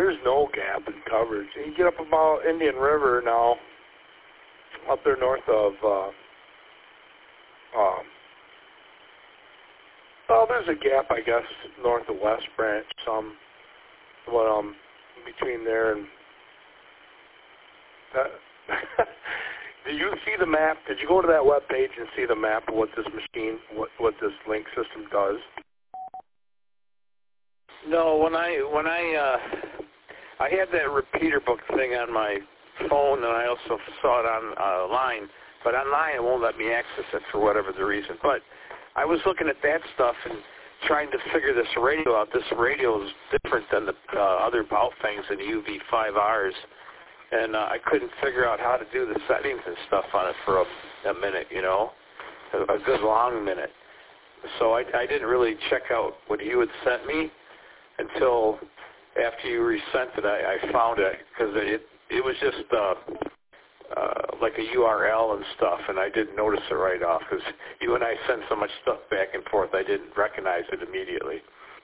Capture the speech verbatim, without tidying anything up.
there's no gap in coverage. You get up about Indian River now, up there north of, uh, um, well, there's a gap, I guess, north of West Branch, some, but um, between there and that. Did you see the map? Did you go to that web page and see the map of what this machine, what what this link system does? No, when I when I uh, I had that repeater book thing on my phone, and I also saw it on uh, line. But online, it won't let me access it for whatever the reason. But I was looking at that stuff and trying to figure this radio out. This radio is different than the uh, other bout things in U V five Rs. And uh, I couldn't figure out how to do the settings and stuff on it for a, a minute, you know, a, a good long minute. So I, I didn't really check out what you had sent me until after you resent it. I, I found it because it it was just uh, uh, like a U R L and stuff, and I didn't notice it right off because you and I sent so much stuff back and forth, I didn't recognize it immediately.